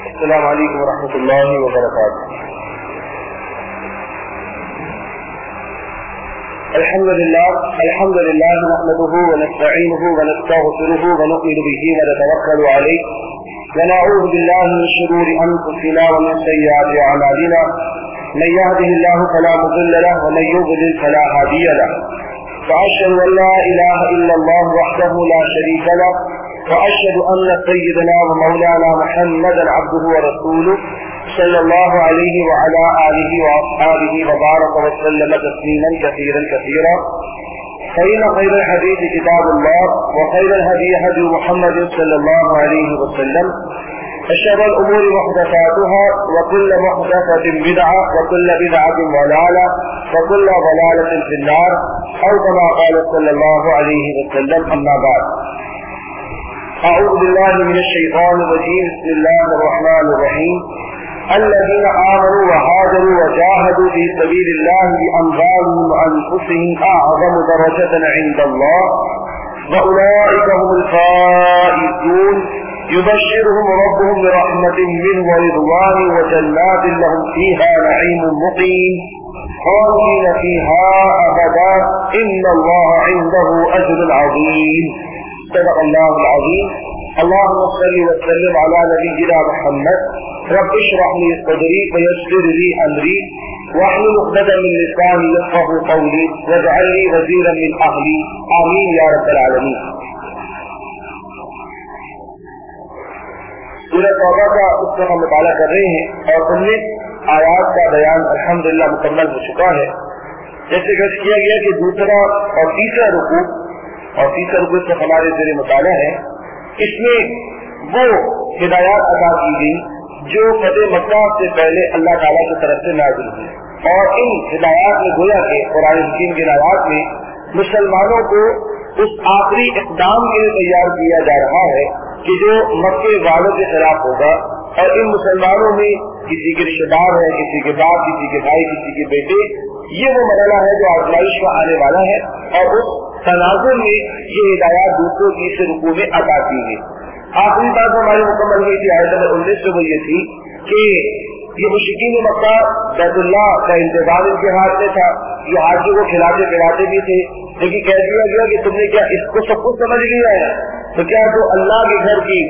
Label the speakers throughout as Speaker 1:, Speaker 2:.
Speaker 1: السلام علیکم ورحمۃ اللہ وبرکاتہ. الحمد للہ نحمده ونستعینه ونستغفره ونؤمن به ونتوکل علیہ ونعوذ باللہ من شرور انفسنا ومن سیئات اعمالنا من يهده الله فلا مضل له ومن يضلل فلا هادي له واشهد ان لا اله الا الله وحده لا شريك له واشهد ان سيدنا ومولانا محمدا عبده ورسوله صلى الله عليه وعلى آله وأصحابه وبارك وسلم تسليما كثيرا كثيرا. فإن خير الحديث كتاب الله وخير الهدي هدي محمد صلى الله عليه وسلم وشر الأمور محدثاتها وكل محدثة بدعة وكل بدعة ضلالة وكل ضلالة في النار أو كما قال صلى الله عليه وسلم. أما بعد أعوذ بالله من الشيطان الرجيم. بسم الله الرحمن الرحيم. الذين آمنوا وهاجروا وجاهدوا في سبيل الله بأموالهم وأنفسهم أعظم درجة عند الله وأولئك هم الفائزون. يبشرهم ربهم برحمة منه ورضوان وجنات لهم فيها نعيم مقيم خالدين فيها أبدا إن الله عنده أجر عظيم. صدق الله العظيم. اللهم صل وسلم على نبينا محمد. رب اشرح لي صدري ويسر لي امري واحلل عقدة من لساني يفقهوا قولي واجعل لي وزيرا من اهلي آمين يا رب العالمين. سورہ توبہ کا اس کا ہم مطالعہ کر رہے ہیں اور 19 آیات کا بیان الحمدللہ مکمل ہو چکا ہے. جیسے کہ کیا گیا کہ دوسرا اور تیسرا رکوع سے ہمارے زیر مطالعہ ہے. اس میں وہ ہدایات ادا کی گئی جو فتح مکہ سے پہلے اللہ تعالیٰ کی طرف سے نازل ہوئی، اور ان ہدایات میں گویا کہ قرآن حکیم کی ہدایات میں مسلمانوں کو اس آخری اقدام کے لیے تیار کیا جا رہا ہے کہ جو مکے والوں کے خلاف ہوگا. اور ان مسلمانوں میں کسی کے رشتے دار ہے، کسی کے باپ، کسی کے بھائی، کسی کے بیٹے، یہ وہ مرحلہ ہے جو آزمائش کا آنے والا ہے. اور اس تناظر میں یہ ہدایات دوسروں کی اس رکوع میں عطا کی گئی. آخری بات ہماری مکمل ہوئی تھی آیت نمبر 19 سے، وہ یہ تھی کہ یہ مشرکین مکہ بیت اللہ کا انتظام ان کے ہاتھ میں تھا. یہ حاجی کو کھلاتے پلاتے بھی تھے، لیکن کہہ دیا گیا کہ تم نے کیا اس کو سب کچھ سمجھ لیا ہے؟ تو کیا جو اللہ کے گھر کی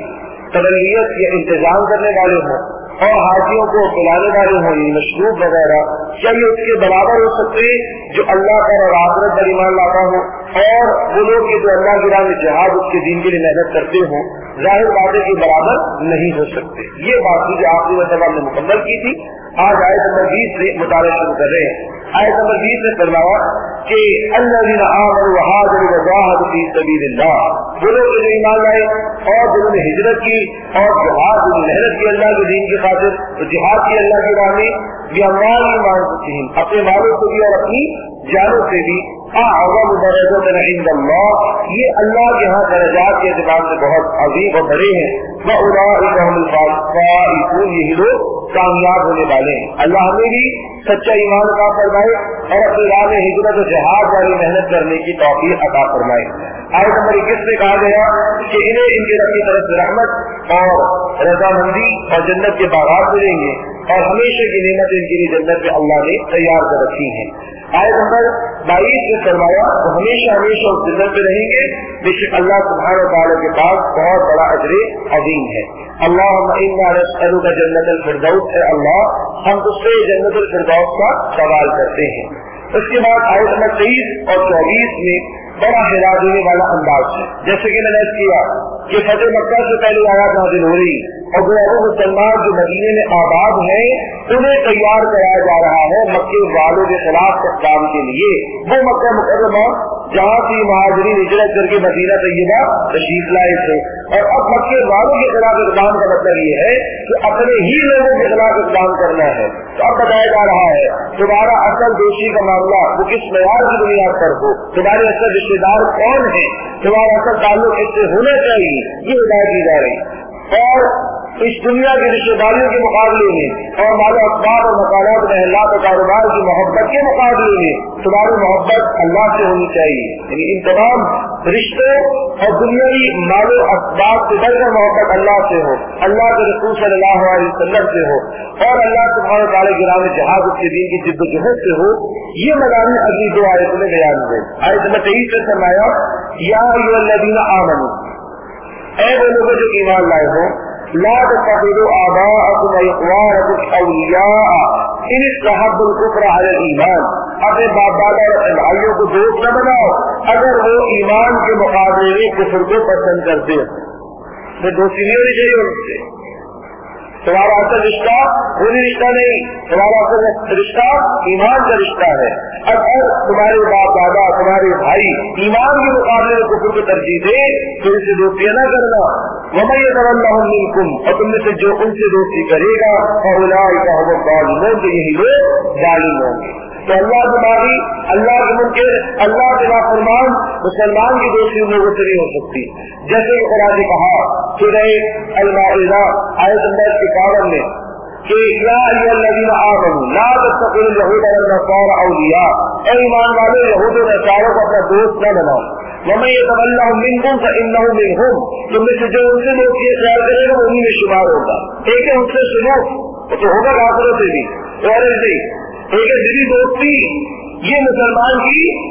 Speaker 1: تربیت یا انتظام کرنے والے ہوں اور حاجیوں کو پلانے والے ہوں، یہ مشروب وغیرہ، کیا یہ اس کے برابر ہو سکتے جو اللہ پر اور آخرت پر ایمان لاتا ہو؟ اور وہ لوگ جو اللہ کی راہ میں جہاد اس کے دین کے لیے محنت کرتے ہوں، ظاہر باتیں کے برابر نہیں ہو سکتے. یہ بات تھی جو آخری مرتبہ ہم نے مکمل کی تھی. آج آیت نمبر 20 سے مطالعہ شروع کر رہے ہیں. آیت نمبر 20 میں فرمایا کہ الذین آمنوا وہاجروا وجاہدوا فی سبیل اللہ، وہ لوگ جو ایمان لائے اور جنہوں نے ہجرت کی اور جہاد محنت کی اللہ کے دین کی خاطر، تو جہاد کی اللہ کی راہ میں بأموالہم وأنفسہم، اپنے مالوں سے بھی اور اپنی جانوں سے بھی، اعظم درجۃ عند اللہ، یہ اللہ کے ہاں درجات کے اعتبار سے بہت عظیم اور بڑے ہیں. وأولئک هم الفائزون، یہی لوگ کامیاب ہونے والے ہیں. اللہ ہمیں بھی سچا ایمان عطا فرمائے اور اپنی راہ میں ہجرت و جہاد والی محنت کرنے کی توفیق عطا فرمائے. آیت نمبر 21 میں کہا گیا کہ انہیں ان کے رب کی طرف سے رحمت اور رضامندی اور جنت کے باغات ملیں گے اور ہمیشہ کی نعمت ان کے لیے جنت میں اللہ نے تیار کر رکھی ہیں. آیت نمبر 22 میں فرمایا وہ ہمیشہ ہمیشہ اس جنت میں رہیں گے، بے شک اللہ سبحانہ و تعالیٰ کے پاس بہت بڑا اجر عظیم ہے. اللہم انا نسألک جنت الفردوس، اے اللہ ہم تجھ سے جنت الفردوس کا سوال کرتے ہیں. اس کے بعد آیت نمبر 23 اور 24 میں بڑا حیران دینے والا انداز ہے. جیسے کہ میں نے کیا کہ فتح مکہ سے پہلے آیات نازل ہو رہی اور وہ مسلمان جو مدینے میں آباد ہیں انہیں تیار کرایا جا رہا ہے مکے والوں کے خلاف اقدام کے لیے. وہ مکہ مکرمہ جہاں سے مہاجرین ہجرت کر کے مدینہ طیبہ تشریف لائے تھے، اور اب مکے والوں کے خلاف اقدام کا مطلب یہ ہے کہ اپنے ہی لوگوں کے خلاف اقدام کرنا ہے. تو اب بتایا جا رہا ہے تمہارا اصل دوشی کا معاملہ وہ کس معیار کی بنیاد پر ہو، تمہارے اصل رشتے دار کون ہیں، تمہارا اصل تعلق اس سے ہونا چاہیے، یہ ہدایت دی جا رہی. اور اس دنیا کی رشتے داریوں کے مقابلے میں اور ہمارے اخبار اور مکانات محلات اور کاروبار کی محبت کے مقابلے میں تمہاری محبت اللہ سے ہونی چاہیے. یعنی ان تمام رشتوں اور دنیاوی مال و اسباب سے بڑھ کر محبت اللہ سے ہو, اللہ کے رسول صلی اللہ علیہ وسلم سے ہو, اور اللہ سبحانہ وتعالی کے راہ میں جہاد اس کے دین کی جد و جہد سے ہو. یہ مضامین اگلی 2 آیتوں میں بیان ہوئے. آیت نمبر 23 سے فرمایا یا ایھا الذین آمنوا, اے وہ لوگ جو ایمان لائے ہو, لا تتخذوا آباءکم واخوانکم اولیاء ان استحبوا الکفر علی الایمان, اپنے باپ دادا اور بھائیوں کو دوست نہ بناؤ اگر وہ ایمان کے مقابلے میں کفر کو پسند کرتے ہیں. دوستی نہیں ہونی چاہیے ان سے. تمہارا اصل رشتہ کوئی رشتہ نہیں, تمہارا اصل رشتہ ایمان کا رشتہ ہے. اگر تمہارے باپ دادا تمہارے بھائی ایمان کے مقابلے میں کفر کو ترجیح دے تو ان سے دوستیاں نہ کرنا. وَمَن يَتَوَلَّهُم مِّنكُمْ, اور تم میں سے جو ان سے دوستی کرے گا فَأُولَٰئِكَ هُمُ الظَّالِمُونَ, تو یہی لوگ ظالم ہوں گے. تو اللہ کے باغی, اللہ کے منکر, اللہ کے نافرمان مسلمان کی دوستی ان لوگوں سے نہیں ہو سکتی. جیسے کہ قرآن نے کہا سورہ المائدہ آیت نمبر 51 میں کہ یا ایھا الذین آمنوا لا تتخذوا اليهود والنصارى اولیاء, اے ایمان والے یہود و نصارہ کو اپنا دوست نہ بناؤ. وَمَن يَتَوَلَّهُم مِّنكُمْ فَإِنَّهُ مِنْهُمْ, تم میں سے جو ان سے دوستی اختیار کرے گا وہ انہیں میں شمار ہوگا. ایک ہے ان سے سنو تو ہوگا کافروں سے بھی, اور ایک ہے دلی دوستی, یہ مسلمان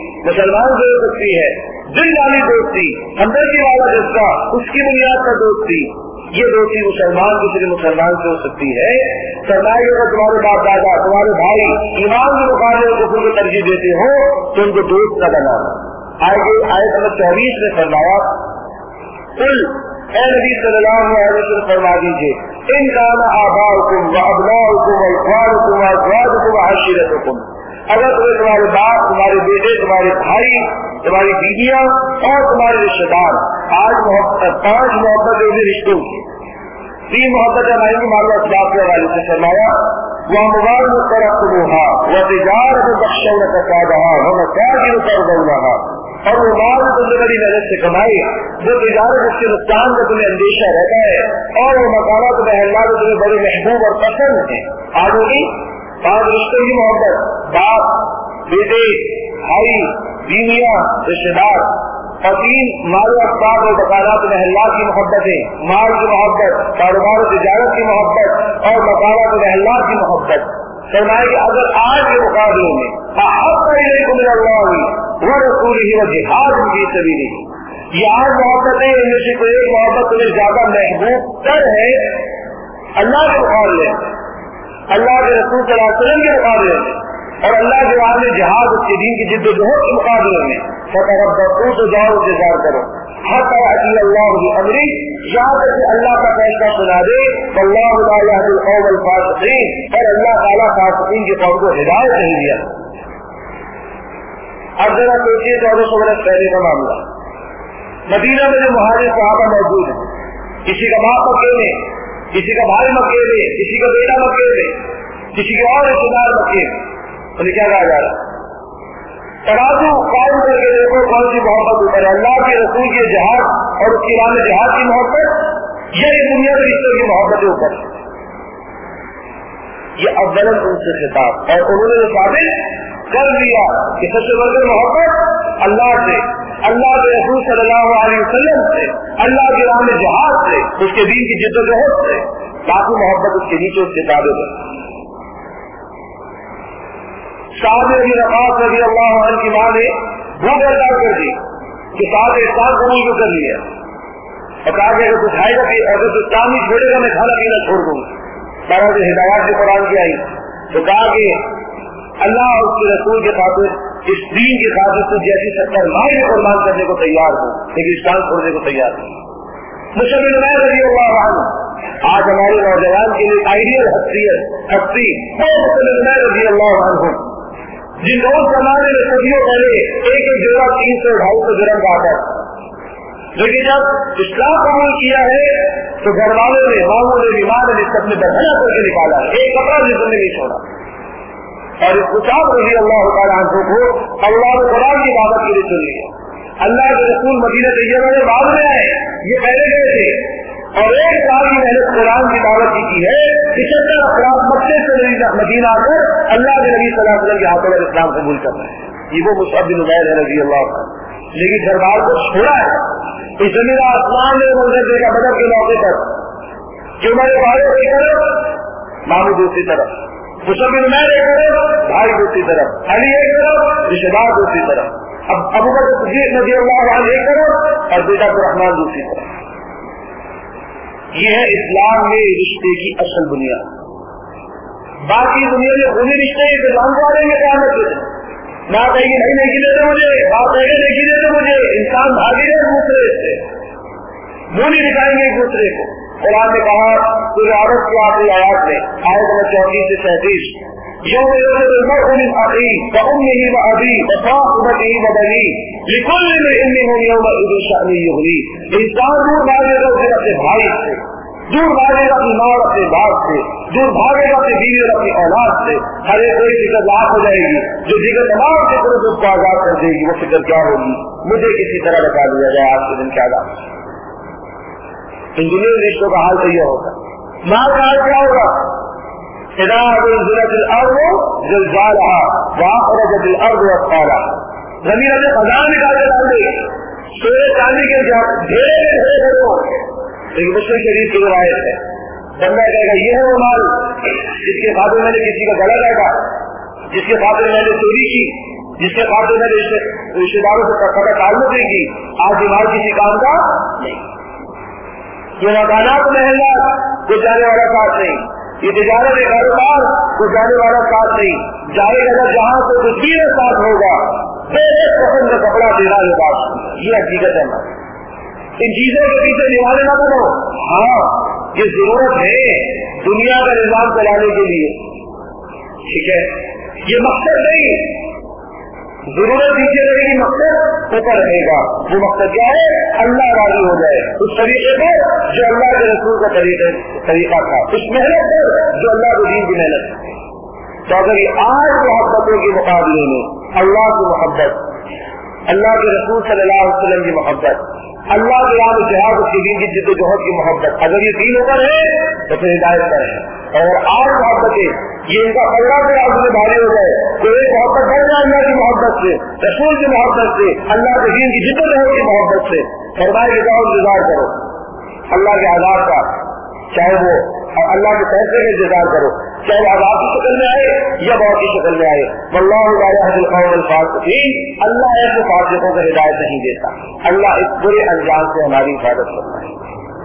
Speaker 1: سے ہو سکتی ہے. دل والی دوستی, ہمدردی والا رشتہ, اس کی بنیاد پر دوستی, یہ دوستی مسلمان دوسرے مسلمان سے ہو سکتی ہے. فرمایا اگر تمہارے باپ دادا تمہارے بھائی ایمان کے مقابلے میں کفر کو ترجیح دیتے ہو تو ان کو دوست نہ بنانا. آگے آیت نمبر 24 میں فرمایا قل, اے نبی صلی اللہ علیہ وسلم فرما دیجیے ان کان آباؤکم وابناؤکم واخوانکم وازواجکم وعشیرتکم, اگر تمہارے باپ تمہارے بیٹے تمہارے بھائی تمہاری بیویاں اور تمہارے رشتے دار, آج 5 محبت ایسے رشتوں کی, 3 محبت ہماری مال و اسباب کے حوالے سے فرمایا واموال ترکتموها وتجارۃ تخشون کسادها ومساجد ترضونها, اور وہ مال تم نے بڑی محنت سے کمائی, وہ تجارت اس کے نقصان کا تمہیں اندیشہ رہتا ہے, اور وہ مکانات محلات تمہیں بڑے محبوب اور پسند ہیں. آج ہوگی 5 رشتوں کی محبت, باپ بیٹے بھائی بیویاں رشتے دار, اور 3 مال و اسباب اور مکانات محلات کی محبتیں, مال کی محبت, کاروبار و تجارت کی محبت اور مکانات محلات کی محبت. فرمایا کہ اگر آج کے مقابلے میں احب الیکم من اللہ ورسولہ وجہاد فی سبیلہ, یہ آج محبتیں ان میں سے کوئی ایک محبت تمہیں زیادہ محبوب تر ہے اللہ کے مقابلے, اللہ کے رسول صلی اللہ علیہ وسلم کے مقابلے میں, اور اللہ کے راہ میں جہاد اس کے دین کی جد و جہد کے مقابلے میں. فتربصوا, تو جاؤ انتظار کرو, حتی یأتی اللہ بامرہ, یہاں تک کہ اللہ کا فیصلہ سنا دے. واللہ لا یہدی القوم الفاسقین, اور اللہ تعالیٰ فاسقین کے قوم کو ہدایت نہیں دیا. اب ذرا سوچیے 1400 برس پہلے کا معاملہ, مدینہ میں جو مہاجر صحابہ موجود ہیں, کسی کا باپ مکے میں, کسی کا بھائی مکے میں, کسی کا بیٹا مکے میں, کسی کے اور رشتے دار مکے میں, انہیں کیا کہا جا رہا, ترازو قائم کر کے دیکھو کون سی محبت اوپر ہے, اللہ کے رسول کے جہاد اور اس کی راہ میں جہاد کی محبت یا یہ دنیا کے رشتوں کی محبت کے اوپر. یہ اولاً ان سے خطاب, اور انہوں نے ثابت کر دیا کہ سب سے بڑھ کر محبت اللہ سے, اللہ کے رسول صلی اللہ علیہ وسلم سے, اللہ کی راہ میں جہاد سے, اس کے دین کی جد و جہد سے, باقی محبت اس کے نیچے اس کے تابع ہے. سعد بن وقاص رضی اللہ عنہ کی ماں نے بھوک ہڑتال کر دی کہ سعد احسان قبول کیوں کر لیا, اور کہا کہ اگر تو کھائے گا, اگر تو اسلام نہیں چھوڑے گا میں کھانا پینا چھوڑ دوں گا. طرح سے ہدایات کے قرآن کی آئی تو کہا کہ اللہ اور اس کے رسول کے خاطر, اس دین کی خاطر تو جیسی 70 مائل قربان کرنے کو تیار ہو, لیکن اسلام چھوڑنے کو تیار نہیں. مصعب بن عمیر رضی اللہ عنہ آج ہمارے نوجوان کے لیے آئیڈیل ہستی مصعب بن عمیر رضی اللہ عنہ, جن کو اس زمانے میں صدیوں پہلے ایک جوڑا 300-250 درہم کا آتا, لیکن جب اسلام قبول کیا ہے تو گھر والوں نے, ماموں نے, بیمار نے سب نے بڑھنا کر کے نکالا, ایک کپڑا جس نے نہیں چھوڑا. اور اس مصعب رضی اللہ تعالیٰ عنہ کو اللہ نے قرآن کی عبادت کے لیے چن لیا. اللہ کے رسول مدینہ طیبہ میں بعد میں آئے, یہ پہلے گئے تھے, اور 1 سال کی محنت قرآن کی دعوت کی ہے. 75 افراد مکے سے مدینہ آ کر اللہ کے نبی صلی اللہ علیہ وسلم کے ہاتھوں میں اسلام قبول کر رہے ہیں. یہ وہ مصعب بن عمیر ہے رضی اللہ عنہ. لیکن گھر بار کو چھوڑا ہے اس زمین آسمان میں منظر دیکھا بدر کے موقع پر کہ عمر فاروق ایک طرف مامو دوسری طرف, مصعب بن عمیر ایک طرف بھائی دوسری طرف, علی ایک طرف رشتے دار دوسری طرف, اب ابو بکر صدیق رضی اللہ عنہ ایک طرف اور بیٹا عبدالرحمن دوسری طرف. یہ ہے اسلام میں رشتے کی اصل بنیاد. باقی دنیا میں خونی رشتے کے نام کو آ رہے ہیں قیامت کے دن. نہ کہیں گے نہیں کی دیتے مجھے, بات کہیں گے نہیں کی دیتے مجھے. انسان بھاگے گا ایک دوسرے سے, منہ نہیں دکھائیں گے ایک دوسرے کو. قرآن نے کہا سورہ عرب کی آخری آیات میں آیت نمبر 34 سے 37 يوم يفر المرء من أخيه وأمه وأبيه وصاحبته وبنيه لكل امرئ منهم يومئذ شأن يغنيه. انسان دور بھاگے گا اسے اپنے بھائی سے, دور بھاگے گا اپنی ماں اور اپنے باپ سے, دور بھاگے گا اپنی بیوی اور اپنی اولاد سے. ہر ایک کوئی فکر لاکھ ہو جائے گی, جو دیگر تمام فکر اس کو آزاد کر دے گی. وہ فکر کیا ہوگی؟ مجھے کسی طرح بتا دیا جائے آج کے دن کیا آزاد. ان دنیا رشتوں کا حال تو یہ ہوگا. ماں کا حال کیا ہوگا؟ اذا زلزلت الارض زلزالها واخرجت الارض اثقالها. زمین اپنے خزانہ نکال کے ڈال دے, سونے چاندی کے ڈھیر ہو. لیکن مسلم شریف کی روایت ہے, بندہ کہے گا یہ ہے وہ مال جس کے خاطر میں نے کسی کا گلا کاٹا, جس کے خاطر میں نے چوری کی, جس کے خاطر میں نے رشتے داروں سے قطع تعلق نہیں کی. آج یہ مال کسی کام کا نہیں. یہ مکانات محلات کوئی جانے والا ساتھ نہیں, یہ تجارت کاروبار کوئی جانے والا ساتھ نہیں. جائے گا جہاں سے کچھ بھی ساتھ ہوگا پسند کا کپڑا دینا لباس. یہ حقیقت ہے. ان چیزوں کے پیچھے نبھانے نہ کرو. ہاں یہ ضرورت ہے دنیا کا نظام چلانے کے لیے, ٹھیک ہے, یہ مقصد نہیں. ضرورت پیچھے رہے گی, مقصد اوپر رہے گا. وہ مقصد کیا ہے؟ اللہ راضی ہو جائے اس طریقے سے جو اللہ کے رسول کا طریقہ تھا, اس محنت پر جو اللہ کے دین کی محنت ہے. تو اگر یہ آج محبتوں کے مقابلے میں اللہ کی محبت, اللہ کے رسول صلی اللہ علیہ وسلم کی محبت, اللہ کے یاد جہاد اس کے دین کی جد و جہد کی محبت, اگر یہ دین اوپر ہے تو پھر ہدایت پر ہے. اور آج محبتیں یہ ان کا پلڑا سے آج میں بھاری ہو جائے تو ایک محبت بڑھ جائے اللہ کی محبت سے, رسول کی محبت سے, اللہ کے دین کی جد و جہد کی محبت سے. فرمائے کہ جاؤ انتظار کرو اللہ کے عذاب کا, چاہے وہ اللہ کے فیصلے کا انتظار کرو, چاہے وہ عذاب کی شکل میں آئے یا موت کی شکل میں آئے. واللہ لا یہدی القوم الفاسقین. اللہ ایسے فاسقوں کو ہدایت نہیں دیتا. اللہ اس برے انجام سے ہماری حفاظت کرتا ہے.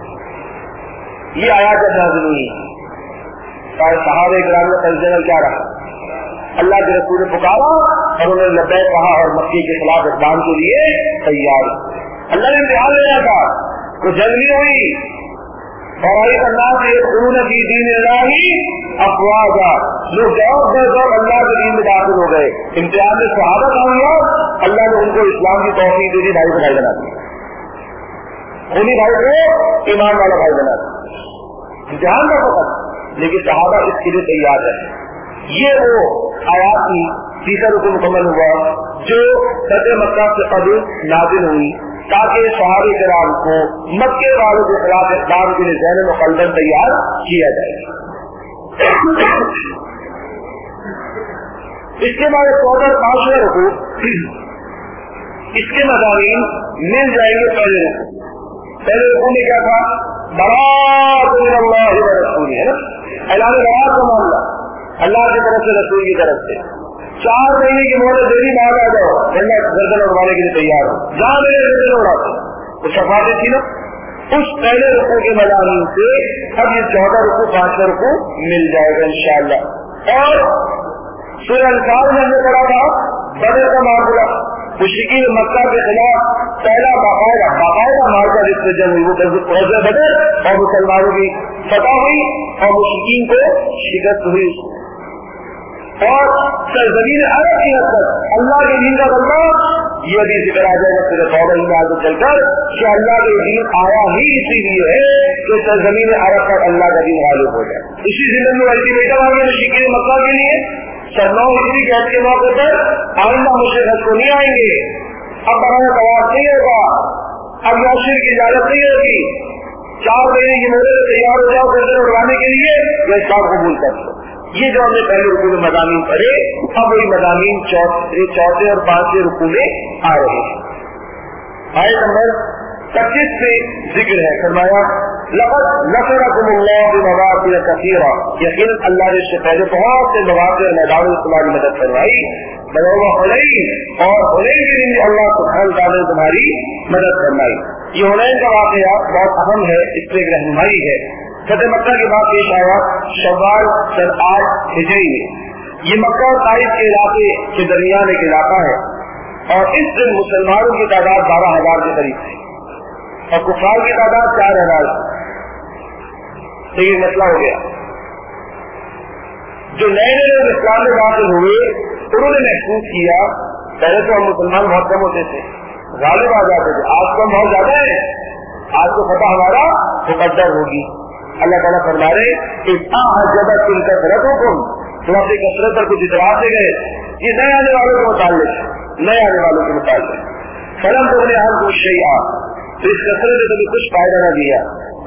Speaker 1: یہ آیات نازل ہوئی. صحابہ کرام کا ترجمہ کیا رہا؟ اللہ کے رسول نے پکارا اور انہوں نے لبیک کہا اور مکے کے خلاف اقدام کے لیے تیار. اللہ نے امتحان لیا تھا, کوئی جنگ نہیں ہوئی. اور اللہ سے قرون فی دین اللہ افواجا, لوگ جواب اللہ کے دین میں داخل ہو گئے. امتحان میں صحابہ کامیاب, اللہ نے ان کو اسلام کی توفیق دے دی, بھائی کو بھائی بنا دیا, خونی بھائی کو ایمان والا بھائی بنا دیا. امتحان کا فقط, لیکن صحابہ اس کے لیے تیار ہے. یہ وہ آیات کی تیسرا رکن مکمل ہوا جو فتح مکہ سے قبل نازل ہوئی تاکہ صحابہ کرام کو مکے والوں کے خلاف اقدام کے لیے ذہن و قلب تیار کیا جائے. اس کے بعد 14 5واں رکوع, اس کے مضامین مل جائیں گے. پہلے رکوع میں کیا تھا؟ برات من اللہ و رسولہ, ہے نا, اعلان برات کا معاملہ اللہ کی طرف سے رسول کی طرف سے. 4 مہینے کی مہلت دے دی, باہر آ جاؤ, اللہ گردن اڑوانے کے لیے تیار ہو, جہاں میرے گردن اڑاتے وہ شفاعت تھی نا. اس پہلے رکوع کے مضامین سے اب یہ 14 رکوع 5واں رکوع مل جائے گا انشاءاللہ. اور سورہ انفال میں ہم نے پڑھا تھا بدر کا معاملہ, مشرکین مکہ کے خلاف پہلا باقاعدہ مارکا جس سے جنگ ہوئی وہ غزوہ بدر, اور مسلمانوں کی فتح ہوئی اور مشرکین کو شکست ہوئی. اور سرزمین عرب کی حد تک اللہ کے دین کا غلبہ, یہ بھی ذکر آ جائے گا پھر توبہ میں آگے چل کر کہ اللہ کے دین آیا ہی اسی لیے ہے کہ سرزمین عرب پر اللہ کا دین غالب ہو جائے. اسی ضلع میں الٹیمیٹم آ گیا مشرکین مکہ کے لیے 9 ہجری کے حج کے موقع پر آئندہ مشرک کو نہیں آئیں گے, اب براہ طواف نہیں ہوگا, اب یاشر کی اجازت نہیں ہوگی, 4 مہینے کی مہلت تیار ہو جاؤ گردن اڑوانے کے لیے یا اسلام قبول کر لو. یہ جو ہم نے پہلے رکوع میں مضامین پڑھے اب وہی مضامین چوتھے اور 5ویں رکوع میں آ رہے ہیں. آیت نمبر 25 سے ذکر ہے. فرمایا لقد نصرکم اللہ بمواقع کثیرہ, یقیناً اللہ نے اس سے پہلے بہت سے مواقع اور میدانوں میں تمہاری مدد فرمائی. حنین اور حنین کے دن اللہ سبحانہ وتعالی نے تمہاری مدد فرمائی. یہ حنین کا واقعہ بہت اہم ہے, اس میں ایک رہنمائی ہے. فتح مکہ کے بعد پیش آیا شوال سن 8 ہجری میں. یہ مکہ اور طائف کے علاقے کے درمیان ایک علاقہ ہے اور اس دن مسلمانوں کی تعداد 12,000 کے قریب تھی اور کفار کی تعداد 4,000. تو یہ مسئلہ ہو گیا. جو نئے لوگ اسلام میں داخل ہوئے انہوں نے محسوس کیا پہلے تو ہم مسلمان بہت کم ہوتے تھے, غالب آ جاتے تھے, آج تو ہم بہت زیادہ ہیں, آج تو فتح ہمارا مقدر ہوگی. اللہ تعالیٰ فرما رہے تم اپنی کثرت پر کچھ اعتراض سے گئے. یہ نئے آنے والوں کے متعلق ہے, نئے آنے والوں کے متعلق فلم تم نے ہم کچھ شیء تو اس کثرت نے تمہیں کچھ فائدہ نہ دیا.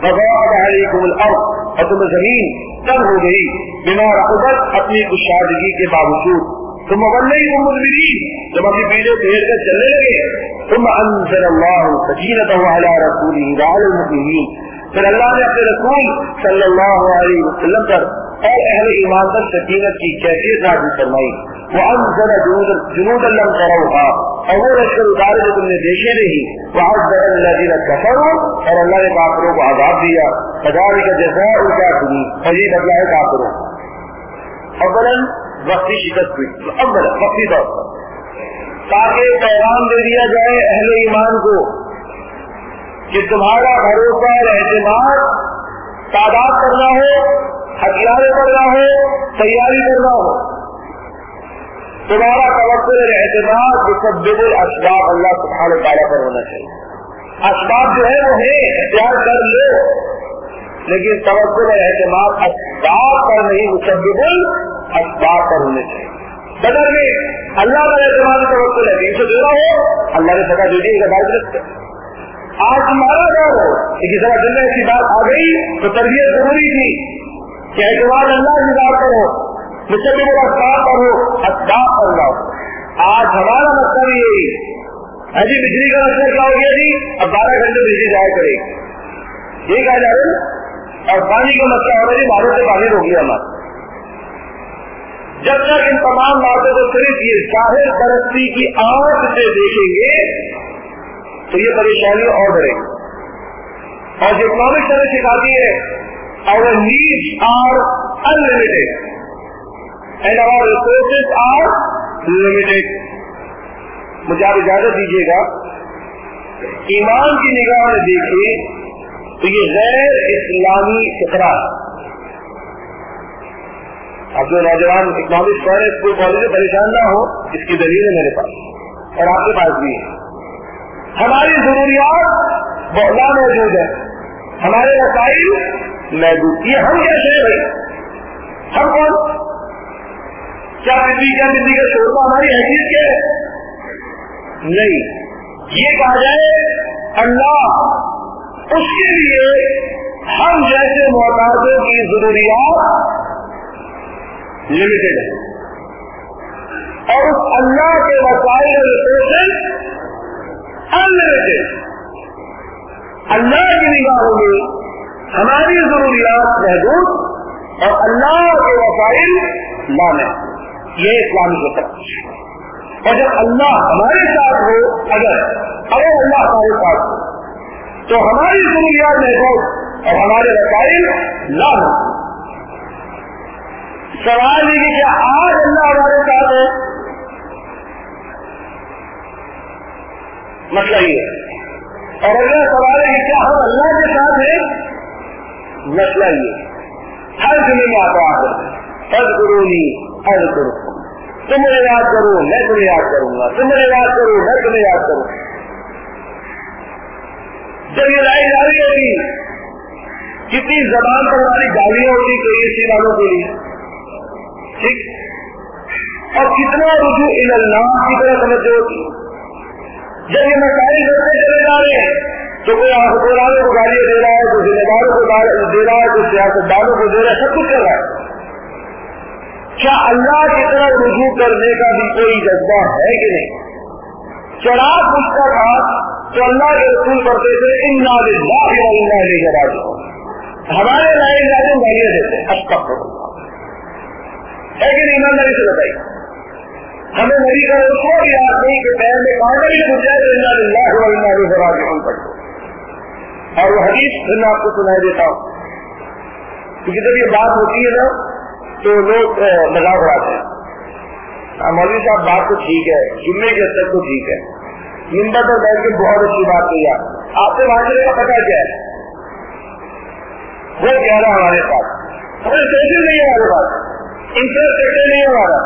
Speaker 1: اور تمہیں زمین تنگ ہو گئی بنا رغبت اپنی کشادگی کے باوجود. تم مدبرین جب اپنی پیڑھیں پھیر کر چلنے لگے. ثم انزل اللہ سکینتہ علی رسولہ وعلی المؤمنین, پھر اللہ نے اپنے رسول صلی اللہ علیہ وسلم پر اور اہل ایمان پر سکینت کی کیفیت نازل فرمائی. وانزل جنودا لم تروها, اور وہ لشکر اتارے جو تم نے دیکھے نہیں. وعذب الذین کفروا, اور اللہ نے کافروں کو عذاب دیا. فذلک جزاء الکافرین, اور یہ بدلہ ہے کافروں. اولا وقتی شکست ہوئی, اولا وقتی طور پر تاکہ پیغام دے دیا جائے اہل ایمان کو کہ تمہارا بھروسہ اور اعتماد تعداد کرنا ہو, ہتھیار کرنا ہو, تیاری کرنا ہو. تمہارا توکل اور اعتماد مسبب الاسباب اللہ سبحانہ وتعالیٰ پر ہونا چاہیے. اسباب جو ہے وہ ہے, اختیار کر لو, لیکن توکل اور اعتماد اسباب پر نہیں مسبب الاسباب پر ہونے چاہیے. بدر میں اللہ کا اعتماد توکل ہے, 300 دے رہا ہو, اللہ نے سزا دے دی کہ بات رکھتے. آج تمہارا دور ہو کہ ذرا دل میں ایسی بات آ گئی تو تربیت ضروری تھی کہ اعتماد اللہ کی ذات پر ہو, مسبب الاسباب پر ہو, اسباب پر نہ ہو. آج ہمارا مسئلہ یہی ہے جی, بجلی کا مسئلہ کیا ہو گیا جی, اب 12 گھنٹے بجلی جایا کرے گی, یہ کہا جا رہا ہے. اور پانی کا مسئلہ ہو رہا ہے جی, بارش سے پانی روک گیا ہمارا. جب تک ان تمام باتوں کو صرف یہ ظاہر پرستی کی آنکھ سے دیکھیں گے تو یہ پریشانی اور بڑھے گی. اور جو اکنامک سروس سکھاتی ہے our needs are unlimited and our resources are limited. مجھے آپ اجازت دیجیے گا, ایمان کی نگاہ میں دیکھیں تو یہ غیر اسلامی فطرہ ہے. اب جو نوجوان اکنامکس پڑھ رہے اسکول کالج سے پریشان نہ ہو, اس کی دلیل ہے میرے پاس اور آپ کے پاس بھی ہے. ہماری ضروریات بہت موجود ہے, ہمارے وسائل محدود. یہ ہم کیسے ہیں بھائی, ہم کون, کیا بجلی کا شعبہ ہماری حیثیت کیا ہے؟ نہیں. یہ کہا جائے اللہ اس کے لیے ہم جیسے محتاجوں کی ضروریات لمیٹڈ ہے اور اس اللہ کے وسائل اور ریسورسز انلمیٹڈ. اللہ کی نگاہوں میں ہماری ضروریات محدود اور اللہ کے وسائل لامحدود. یہ اسلامی فطرت ہے. اور جب اللہ ہمارے ساتھ ہو, اگر اللہ ہمارے ساتھ ہو تو ہماری ضروریات محدود اور ہمارے وسائل لامحدود. سوال یہ کہ کیا آج اللہ ہمارے ساتھ ہے؟ مسئلہ یہ ہے. اور اگلا سوال ہے کہ کیا ہم اللہ کے ساتھ ہیں؟ مسئلہ یہ ہے. ہر جمعے میں آتا اذکرونی اذکرکم, تم مجھے یاد کرو میں تمہیں یاد کروں گا, تم مجھے یاد کرو میں تمہیں یاد کروں گا. جب یہ لائی جا رہی ہوگی کتنی زبان پر ہماری گالیاں ہوتی کئی اسی والوں کے لیے, ٹھیک, اور کتنا رجوع الی اللہ کی طرح سمجھتے ہوتی. جب یہ مسائل کرتے چلے جا رہے ہیں تو کوئی حکمرانوں کو گالیاں دے رہا ہے، کوئی ذمہ داروں کو دے رہا ہے، کوئی سیاستدانوں کو دے رہا ہے، سب کچھ کر رہا ہے. کیا اللہ کی طرف رجوع کرنے کا بھی کوئی جذبہ ہے کہ نہیں؟ چراغ پوچھتا تھا تو اللہ کے رسول پڑھتے تھے انا للہ و انا الیہ راجعون. ہمارے لائن جاتے گالیاں دیتے استغفراللہ ہے کہ نہیں؟ ایمانداری سے بتائیے. ہمیں نبی کا رسول بھی یاد نہیں کہ پیر میں کانٹا بھی گھس جائے تو انا للہ و انا الیہ راجعون پڑھو. اور وہ حدیث پھر میں آپ کو سنائی دیتا ہوں، کیونکہ جب یہ بات ہوتی ہے نا تو لوگ مذاق اڑاتے ہیں. مولوی صاحب بات تو ٹھیک ہے، جمعے کے تک تو ٹھیک ہے، منبر پر بیٹھ کے بہت اچھی بات کی ہے، آپ سے معاشرے کا پتہ کیا ہے؟ وہ کہہ رہا ہمارے پاس ہمیں اسٹیشن نہیں ہے، ہمارے پاس انفراسٹرکچر نہیں ہے ہمارا،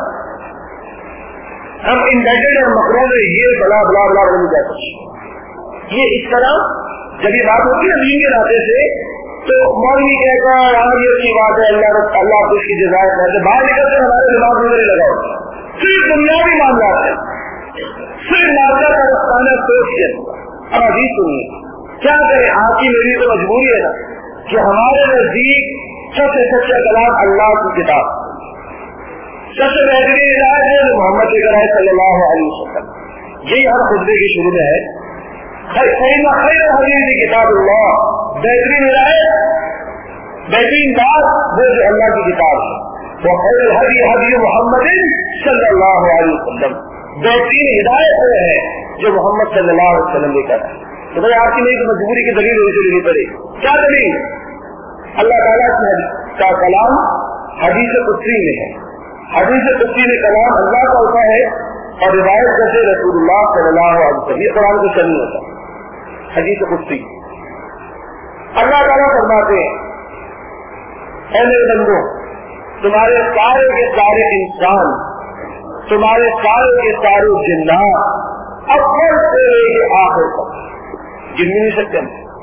Speaker 1: ہم انڈیٹڈ اور مقروض ہے، یہ بلا بلا بلا نہیں جا سکتے. یہ اس طرح جب یہ بات ہوتی ہے دین کے ناطے سے تو مولوی کہتا ہے ہاں یہ اچھی بات ہے، اللہ آپ اس کی جزائے ہے. باہر نکل کر ہمارے دماغ میں نہیں لگاؤ، صرف دنیاوی معاملات ہے، صرف ناچا کا رستانہ سوچ کے. اب ابھی سنیے کیا کریں، آپ کی میری تو مجبوری ہے نا کہ ہمارے نزدیک سب سے سچا کلام اللہ کی کتاب، سب سے بہترین ہدایت ہے جو محمد صلی اللہ علیہ وسلم. یہی ہر خطبے کے شروع میں ہے، خیر حدیث کتاب اللہ، بہترین ہدایت بہترین بات وہ جو اللہ کی کتاب ہے. وہ خیر الحدی حدی محمد صلی اللہ علیہ وسلم، بہترین ہدایت وہ ہے جو محمد صلی اللہ علیہ وسلم لے کر ہے. تو بھائی آپ کی نہیں تو مجبوری کی دلیل ہوئی لینی پڑے. کیا دلیل؟ اللہ تعالیٰ کا کلام حدیث قدسی میں ہے. حدیث قدسی میں کلام اللہ کا ہوتا ہے اور روایت کرتے رسول اللہ صلی اللہ علیہ وسلم. یہ قرآن کو نہیں ہوتا. حدیث قدسی اللہ تعالیٰ فرماتے ہیں اے میرے بندو، تمہارے سارے کے سارے انسان، تمہارے سارے کے سارے جنات اول سے لے کے آخر تک گن نہیں سکتے.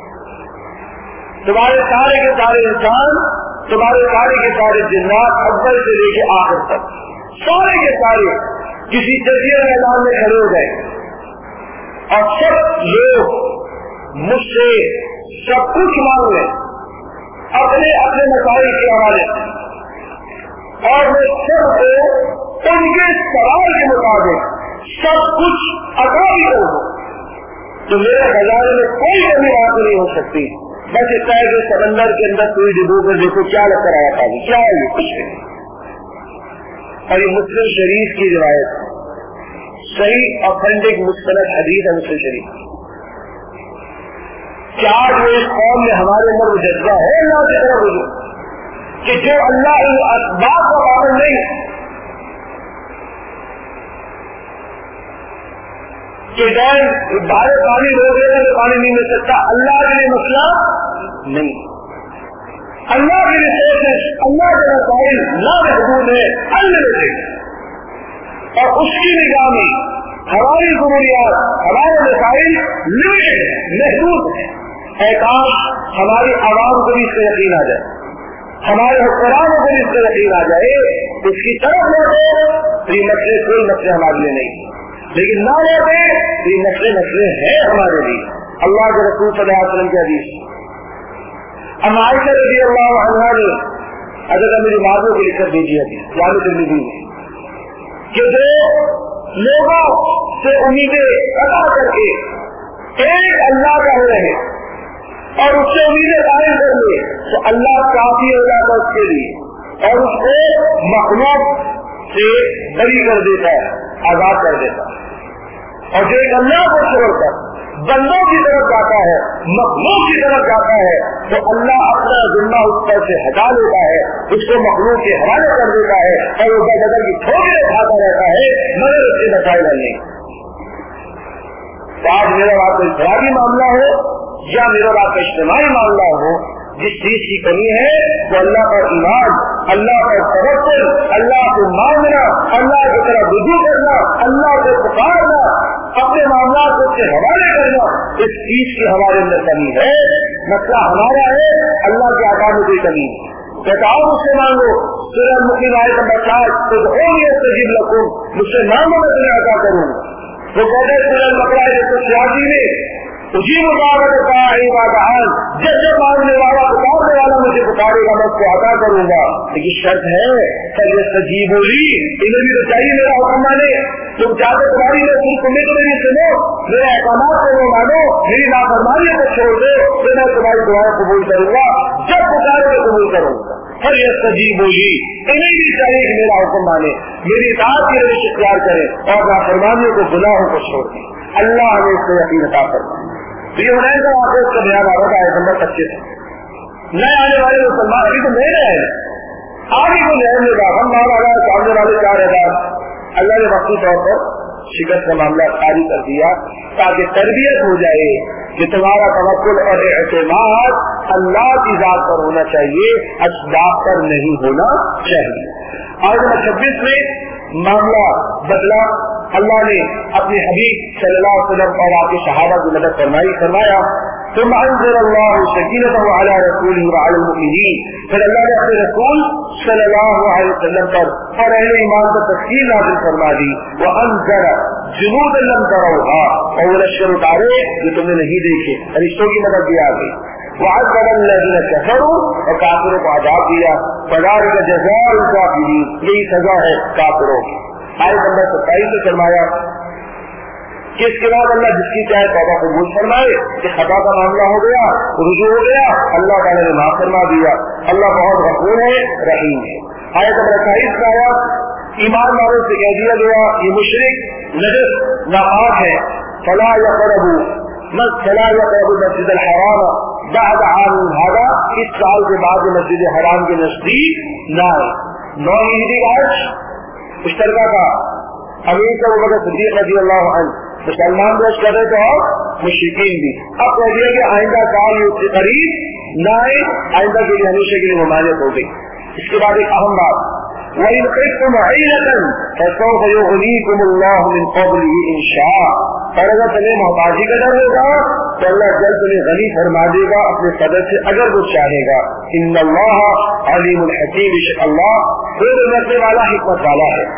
Speaker 1: تمہارے سارے کے سارے انسان، تمہارے سارے کے سارے جنات اول سے لے کے آخر تک سارے کے سارے کسی جزیرے میدان میں کھڑے ہو گئے اور سب لوگ مجھ سے سب کچھ مانگ لیں اپنے اپنے مسائل کے حوالے سے، اور میں سب کو ان کے سوال کے مطابق سب کچھ عطا بھی کروں تو میرے خزانے میں کوئی کمی واقع نہیں ہو سکتی. بس اتنا ہے کہ سمندر کے اندر کوئی ڈبو کر دیکھو کیا لگ کر آیا پانی، کیا ہے یہ کچھ نہیں. اور یہ مسلم شریف کی روایت صحیح اوتھینٹک مستند حدیث ہے مسلم شریف. کیا جو اس قوم میں ہمارے اندر وہ جذبہ ہے اللہ کی طرف رجوع کہ جو اللہ ان اسباب کا پابند نہیں کہ ڈیم بھارے پانی روک لیتے تو پانی نہیں مل سکتا، اللہ کے لیے مسئلہ نہیں. اللہ کے ریسورسز، اللہ کے وسائل لامحدود ہے، انلمیٹڈ، اور اس کی نگاہ میں ہماری ضروریات، ہمارے وسائل لمیٹڈ ہیں، محدود ہیں. کاش ہماری عوام کو بھی اس کا یقین آ جائے، ہمارے حکمرانوں کو بھی اس کا یقین آ جائے، اس کی طرف لوٹے تو یہ مسئلے کوئی مسئلے ہمارے لیے نہیں، لیکن نہ لوٹے تو یہ مسئلے ہیں ہمارے لیے. اللہ کے رسول صلی اللہ علیہ وسلم کی حدیث ام عائشہ رضی اللہ عنہا نے حضرت امیر معاویہ کو لکھ کر بھیجی حدیث جامع ترمذی میں کہ جو لوگوں سے امیدیں ادا کر کے ایک اللہ کا ہو رہے اور اس سے امیدیں قائم کر لے تو اللہ کافی ہو جاتا اس کے لیے اور اس کو مخلوق سے بری کر دیتا ہے، آزاد کر دیتا ہے. اور جو ایک اللہ کو چھوڑ کر بندوں کی طرف جاتا ہے، مخلوق کی طرف جاتا ہے تو اللہ اپنا ذمہ اس پر سے ہٹا لیتا ہے، اس کو مخلوق کے حوالے کر دیتا ہے اور وہ بدل کی ٹھوکریں کھاتا رہتا ہے مگر اس کے مسائل حل نہیں. آج میرا بات کوئی خرابی معاملہ ہو یا میرا بات کا اجتماعی معاملہ ہو، جس چیز کی کمی ہے وہ اللہ کا ایمان، اللہ کا توکل، اللہ کو مانگنا، اللہ کی طرف رجوع کرنا، اللہ کو پکارنا، اپنے معاملات کو اس کے حوالے کرنا، اس چیز کی ہمارے اندر کمی ہے. مسئلہ ہمارا ہے، اللہ کے آقا میں کوئی کمی نہیں. کہتا ہوں مجھ سے مانگو، سورہ المؤمنون آیت نمبر 4 ادعونی استجب لکم، مجھ سے مانگو میں تمہیں عطا کروں. وہ کہتے ہیں سورہ البقرہ 186 میں اسی مطابق جب جب مانگنے والا پکارنے والا مجھے پکارے گا میں اس کو عطا کروں گا. لیکن شرط ہے فَلْيَسْتَجِيبُوا لِي، انہیں بھی تو چاہیے میرا حکم مانے. تم چاہتے تمہاری تمہیں تو میری سنو، میرے احکامات کو وہ مانو، میری نافرمانی کو چھوڑ دو تو میں تمہاری دعائیں قبول کروں گا. جب پکارے گا قبول کروں گا. فَلْيَسْتَجِيبُوا لِي، انہیں بھی چاہیے کہ میرا حکم مانے، میری اطاعت کی روش اختیار کرے اور نافرمانیوں کو گناہوں کو چھوڑ دیں. اللہ ہمیں اس کو یقین عطا فرمائے. تو یہ حنین کا واقعہ اس کا بیان آ رہا ہے آیت نمبر 25. نئے آنے والے مسلمان ابھی تو نئے رہے آگے کو نئے لے گا. ہم مان آ رہا سامنے والے 4000 اللہ نے وقتی طور پر شکست کا معاملہ جاری کر دیا تاکہ تربیت ہو جائے کہ تمہارا توکل اور اعتماد اللہ کی ذات پر ہونا چاہیے، اسباب پر نہیں ہونا چاہیے. آیت نمبر 26 میں معاملہ بدلا. اللہ نے اپنے حبیب صلی اللہ علیہ وسلم اور آپ کے صحابہ کی مدد فرمایا ثم انزل اللہ سکینتہ علی رسولہ وعلی المؤمنین، پھر اللہ نے اپنے رسول صلی اللہ علیہ وسلم پر اور اہل ایمان پر تسکین نازل فرما دی. وانذر جنودا لم تروها، اور وہ لشکر اتارے جو تم نے نہیں دیکھے، فرشتوں کی مدد بھی آ گئی. وعذب الذین کفروا، اور کافروں کو عذاب دیا. فذلک جزاء الکافرین، یہی سزا ہے کافروں کی. آیت نمبر 27 سے فرمایا کہ اس کے بعد اللہ جس کی چاہے توبہ قبول فرمائے کہ خطا کا معاملہ ہو گیا، رجوع ہو گیا، اللہ تعالیٰ نے معاف فرما دیا. اللہ بہت غفور ہے، رحیم ہے. آیت نمبر 28 میں آیا ایمان والوں سے کہہ دیا گیا یہ مشرک نجس ناپاک ہے. فلا يقربوا المسجد الحرام بعد عام هذا، اس سال کے بعد مسجد حرام کے نزدیک نہ آئے. 9 ہجری آج مشترکہ کا امیر کا ابوبکر صدیق رضی اللہ عنہ مسلمان روز کر رہے تھے اور مشرکین بھی. اب کہہ دیا کہ آئندہ سال اس کے قریب نہ آئے، آئندہ کے لیے ہمیشہ کے لیے ممانعت ہو گئی. اس کے بعد ایک اہم بات وَإِنْ خِفْتُمْ عَيْلَةً فَسَوْفَ يُغْنِيكُمُ اللَّهُ مِنْ فَضْلِهِ إِنْ شَاءَ، اور اگر تمہیں محتاجی کا ڈر ہوگا تو اللہ جلد تمہیں غنی فرما دے گا اپنے فضل سے اگر وہ چاہے گا. إِنَّ اللَّهَ عَلِيمٌ حَكِيمٌ، بے شک اللہ خوب رکھنے والا حکمت والا ہے.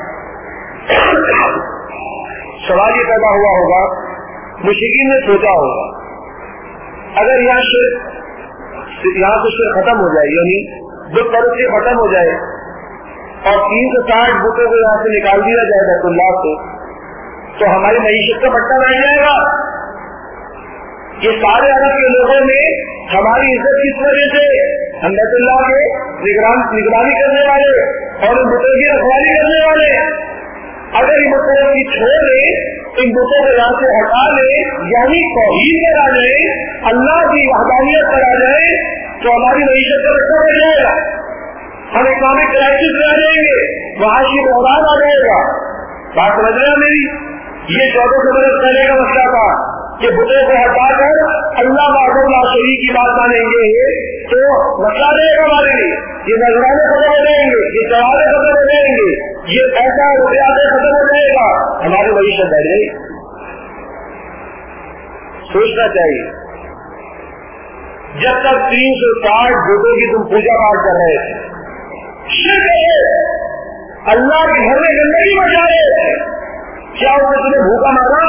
Speaker 1: سوال یہ پیدا ہوا ہوگا، مشرکین نے سوچا ہوگا اگر یہاں سے شرک ختم ہو جائے، یعنی بت پرستی ختم ہو جائے اور 360 بتوں کو یہاں سے نکال دیا جائے بیت اللہ سے، تو ہماری معیشت کا پٹا بیٹھ جائے گا. یہ سارے عرب کے لوگوں میں ہماری عزت کس وجہ سے؟ ہم بیت اللہ کے نگرانی کرنے والے اور ان بتوں کی رکھوالی کرنے والے. اگر ان بتوں کی چھوڑ دیں، ان بتوں کو یہاں سے ہٹا لیں، یعنی توحید پر آ جائے، اللہ کی وحدانیت پر آ جائے، تو ہماری معیشت کا پٹا بیٹھ جائے گا. ہم اکنامک کرائسس میں آ جائیں گے، معاشی بحران آ جائے گا. بات سمجھ رہے ہیں میری؟ یہ 1400 برس پہلے کا مسئلہ تھا کہ بتوں کو ہٹا کر اللہ وحدہ لا شریک کی بات مانیں گے تو مسئلہ رہے گا ہمارے لیے. یہ نذرانے ختم ہو جائیں گے، یہ چڑھانے ختم ہو جائیں گے، یہ پیسہ روپیہ ختم ہو جائے گا، ہماری معیشت بڑھ جائے گی. سوچنا چاہیے جب تک 360 بتوں کی تم پوجا پاٹ کر رہے تھے، شرک ہے، اللہ کے گھر میں گندگی مچا رہے تھے، کیا اس نے تمہیں بھوکا مارا؟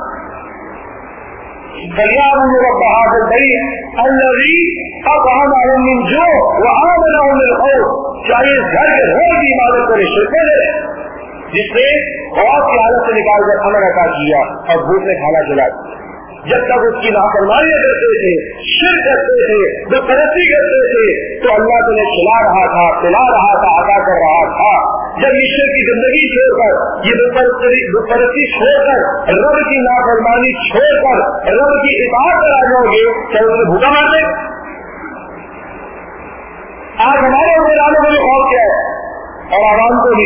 Speaker 1: فَلْيَعْبُدُوا رَبَّ هَٰذَا الْبَيْتِ الَّذِي أَطْعَمَهُم مِّن جُوعٍ وَآمَنَهُم مِّنْ خَوْفٍ. چاہیے اس گھر کے روز کی عبادت کرے، شرک ہے جس نے خوف کی حالت سے نکال کر امن عطا کیا اور بھوک میں کھانا کھلا دیا. جب تک اس کی نافرمانی کرتے تھے، شرک کرتے تھے، بت پرستی کرتے تھے، تو اللہ تمہیں کھلا رہا تھا، پلا رہا تھا، عطا کر رہا تھا. جب عشق کی زندگی چھوڑ کر، یہ بت پرستی چھوڑ کر، رب کی نافرمانی چھوڑ کر رب کی اطاعت پر آ جاؤ گے، کیا اسے بھوکا مار دیں؟ آج ہمارے حکمرانوں کو بھی خوف کیا ہے اور عوام کو بھی.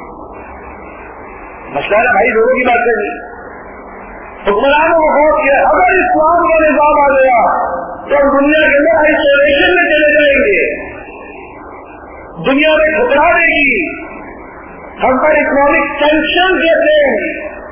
Speaker 1: مسئلہ ہے بھائی، دونوں کی بات کرنی. حکمرانوں کو خوف کیا ہے اگر اسلام کا نظام آ گیا تو ہم دنیا کے اندر آئسولیشن میں چلے جائیں گے، دنیا میں خطرہ دے گی، ہم پر اکنامک سینکشن دیتے ہیں،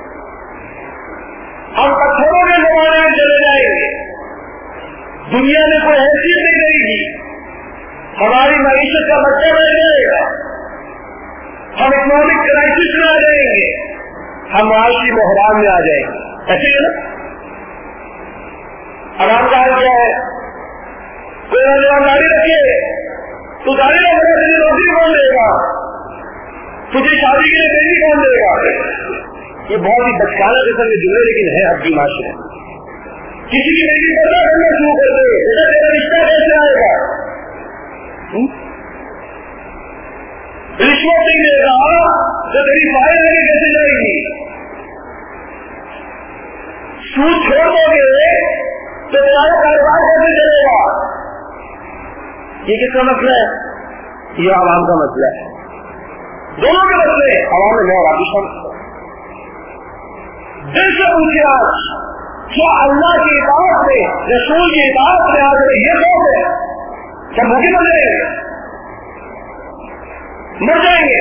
Speaker 1: ہم پتھروں کے زمانے میں چلے جائیں گے، دنیا میں کوئی حیثیت نہیں رہے گی، ہماری معیشت کا بچہ بڑھ جائے گا، ہم اکنامک کرائسس میں آ جائیں گے، ہم معاشی بحران میں آ جائیں گے. ایسے ہی نا आराम का हाल क्या है? कोई नौजवान गाड़ी रखिए, तो गाड़ी ना बना तुझे नौकरी कौन देगा, तुझे शादी के लिए बेटी कौन देगा? ये बहुत ही बचकाना किस्म के जुमले लेकिन है अब भी माशरे। किसी की बेटी पर्दा करना शुरू कर दे, बेटा तेरा रिश्ता कैसे आएगा? रिश्वत नहीं देगा तो तेरी फाइल लेके कैसे जाएगी? सूद छोड़ दोगे तो तुम्हारा कारोबार कैसे चलेगा? ये किसका मसला है? ये आवाम का मसला है, दोनों के मसले। आवाम में और पाकिस्तान दिल से पूछे आज क्या अल्लाह की इताअत में, रसूल की इताअत में आज ये लोग है क्या भूखे मर जाएंगे? मर जाएंगे,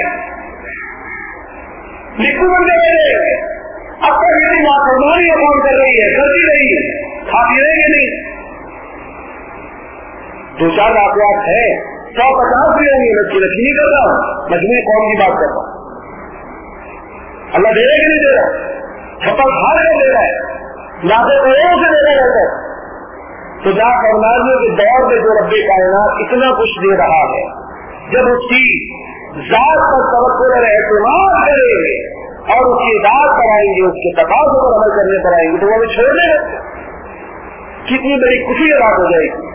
Speaker 1: लिखू बन जाएंगे। अब तक यदि नाफरमानी कौन कर रही है, करती रही है, खाती रहेंगे नहीं। 2-4 वाकयात है, 150 भी रहेंगे। मैं चिरखी नहीं करता हूँ, मजबूरी कौम की बात करता हूँ। अल्लाह दे रहे कि नहीं दे रहा? छप्पन हार कर दे रहा है, लाखों करोड़ों से दे रहा है। तो जा फरमाने के दौर में जो रब्बे कायनात इतना कुछ दे रहा है, जब उसकी जात पर तवक्कुल और एतमाद करेंगे और उसकी इताअत कराएंगे, उसके तकाज़ों पर अमल करने पर आएंगे, तो वो हमें छोड़ देंगे। कितनी बड़ी खुशी की बात हो जाएगी,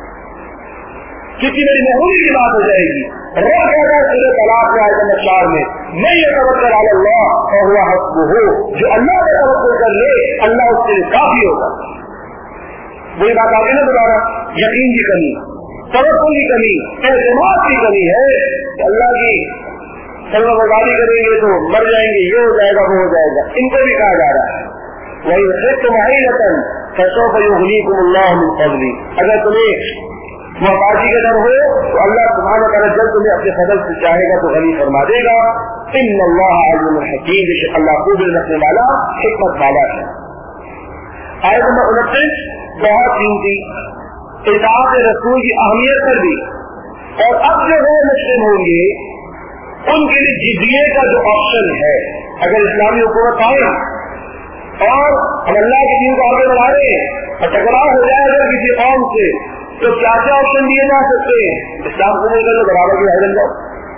Speaker 1: कितनी बड़ी महबूबी की बात हो जाएगी। रोज कहता है सूरह तलाक में आयत नंबर 4 में, मैं ये तवक्कुल अल्लाह और हुआ हस्बुहु, जो अल्लाह पे तवक्कुल कर ले अल्लाह उसके लिए काफी होगा। वही बात आगे ना दोबारा, यकीन की कमी, तवक्कुल की कमी, एतमाद की कमी है। अल्लाह की सर्वबर्बादी करेंगे तो मर जाएंगे, ये हो जाएगा वो हो जाएगा, इनको भी कहा जा रहा है। वही तुम्हारी रतन फैसों युगनीकुमुल्लाह मिन फज़ली, अगर तुम्हें मोहताजी का डर हो तो अल्लाह सुब्हानहू व तआला जब तुम्हें अपने फजल से चाहेगा तो गनी फरमा देगा। इन्नल्लाह अलीमुल हकीम, बेशक अल्लाह खूब रखने वाला हिकमत वाला है। आयत नंबर 29 बहुत कीमती, इताअत रसूल की अहमियत पर भी। और अब जो गैर मुस्लिम होंगे उनके लिए जिज़िये का जो ऑप्शन है, अगर इस्लामी हुकूमत आए और हम अल्लाह के दीन को आगे बढ़ा रहे और टकराव हो जाए अगर किसी कौम से, तो क्या क्या ऑप्शन दिए जा सकते हैं? इस्लाम कबूल कर लो, बराबर की भाई बन जाओ।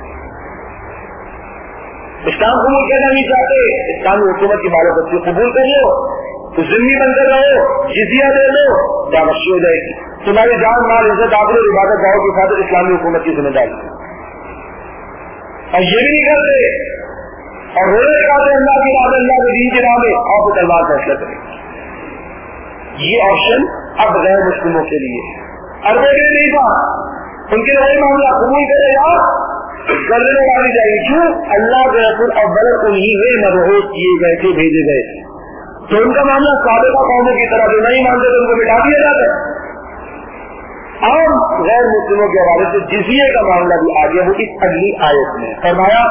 Speaker 1: इस्लाम कबूल करना नहीं चाहते, इस्लामी हुकूमत की बात बच्ची कबूल कर लो तो जिम्मी बनकर रहो, जिजिया दे लो, जावशी हो जाएगी। तुम्हारी जान माल इज्जत आबरू और इबादत गाँव की खातिर इस्लामी हुकूमत की जिम्मेदारी। और ये भी नहीं करते और रोने लगाते अल्लाह की राह, अल्लाह के दीन की राह में, और तो तलवार फैसला करें। ये ऑप्शन अब गैर मुस्लिमों के लिए। अरबों के नहीं था, उनके लिए मामला कबूल करेगा गर्दन में डाली जाएगी। क्यों? अल्लाह के रसूल अव्वल उन्हीं में मबऊस किए गए थे, भेजे गए थे, तो उनका मामला साबिक़ा कौमों की तरह जो नहीं मानते तो उनको मिटा दिया जाता है। आम गैर मुस्लिमों के हवाले से जिज़िये का मामला भी आ गया, वो इस अगली आयत में फरमाया,